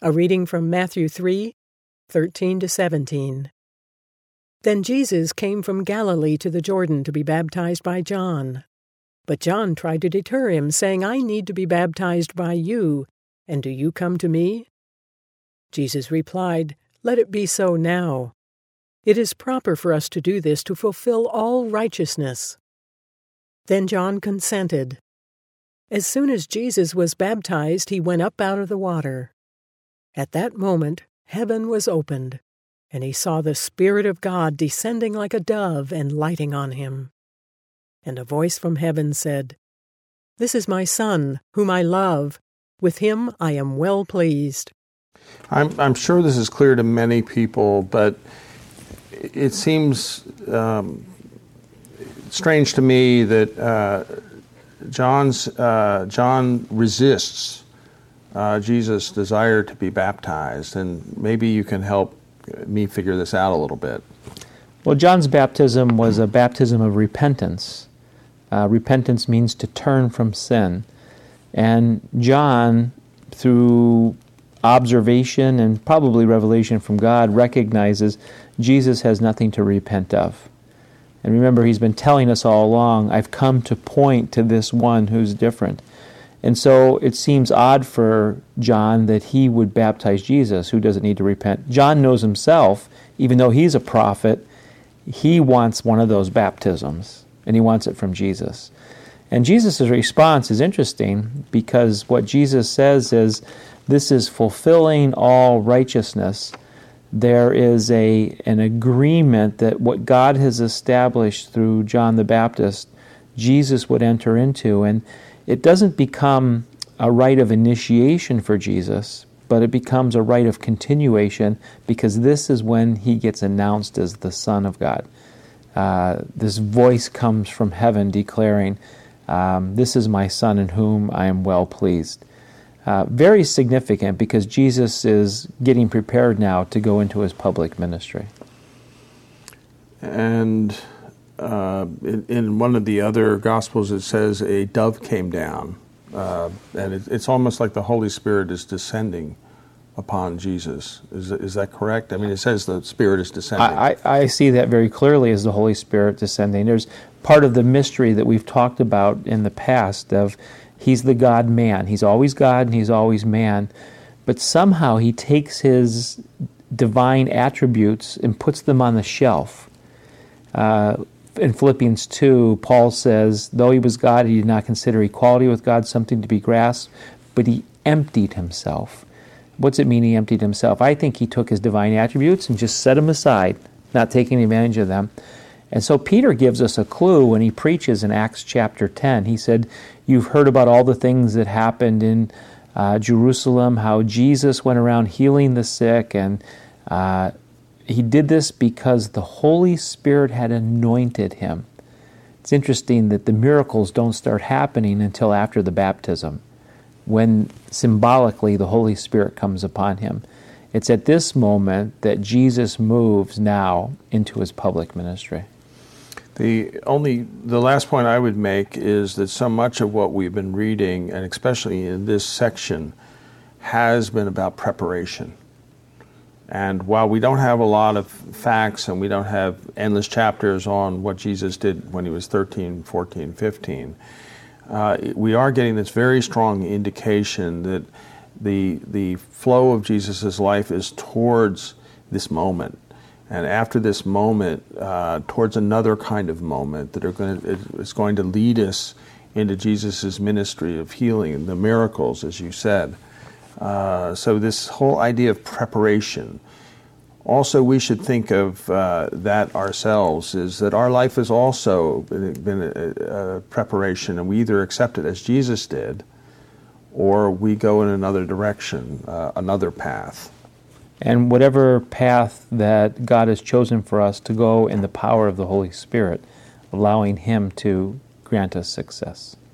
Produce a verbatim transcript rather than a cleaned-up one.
A reading from Matthew three, thirteen to seventeen. Then Jesus came from Galilee to the Jordan to be baptized by John. But John tried to deter him, saying, "I need to be baptized by you, and do you come to me?" Jesus replied, "Let it be so now. It is proper for us to do this to fulfill all righteousness." Then John consented. As soon as Jesus was baptized, he went up out of the water. At that moment, heaven was opened, and he saw the Spirit of God descending like a dove and lighting on him. And a voice from heaven said, "This is my Son, whom I love. With him I am well pleased." I'm, I'm sure this is clear to many people, but it seems um, strange to me that uh, John's uh, John resists uh, Jesus' desire to be baptized, and maybe you can help me figure this out a little bit. Well, John's baptism was a baptism of repentance. Uh, repentance means to turn from sin. And John, through observation and probably revelation from God, recognizes Jesus has nothing to repent of. And remember, he's been telling us all along, I've come to point to this one who's different. And so it seems odd for John that he would baptize Jesus, who doesn't need to repent. John knows himself, even though he's a prophet, he wants one of those baptisms, and he wants it from Jesus. And Jesus' response is interesting, because what Jesus says is, this is fulfilling all righteousness. There is a an agreement that what God has established through John the Baptist, Jesus would enter into. And it doesn't become a rite of initiation for Jesus, but it becomes a rite of continuation, because this is when he gets announced as the Son of God. Uh, this voice comes from heaven declaring, um, this is my Son in whom I am well pleased. Uh, very significant, because Jesus is getting prepared now to go into his public ministry. And uh, in, in one of the other Gospels it says a dove came down, uh, and it, it's almost like the Holy Spirit is descending upon Jesus. Is, is that correct? I mean, it says the Spirit is descending. I, I, I see that very clearly as the Holy Spirit descending. There's part of the mystery that we've talked about in the past of he's the God-man. He's always God and he's always man. But somehow he takes his divine attributes and puts them on the shelf. Uh, in Philippians two, Paul says, though he was God, he did not consider equality with God something to be grasped, but he emptied himself. What's it mean he emptied himself? I think he took his divine attributes and just set them aside, not taking advantage of them. And so Peter gives us a clue when he preaches in Acts chapter ten. He said, you've heard about all the things that happened in uh, Jerusalem, how Jesus went around healing the sick, and uh, he did this because the Holy Spirit had anointed him. It's interesting that the miracles don't start happening until after the baptism, when symbolically the Holy Spirit comes upon him. It's at this moment that Jesus moves now into his public ministry. The only, the last point I would make is that so much of what we've been reading, and especially in this section, has been about preparation. And while we don't have a lot of facts and we don't have endless chapters on what Jesus did when he was thirteen, fourteen, fifteen, uh, we are getting this very strong indication that the the flow of Jesus' life is towards this moment. And after this moment, uh, towards another kind of moment that are going to, is going to lead us into Jesus' ministry of healing and the miracles, as you said. Uh, so this whole idea of preparation. Also, we should think of uh, that ourselves, is that our life has also been a, a preparation, and we either accept it as Jesus did, or we go in another direction, uh, another path. And whatever path that God has chosen for us to go in the power of the Holy Spirit, allowing him to grant us success.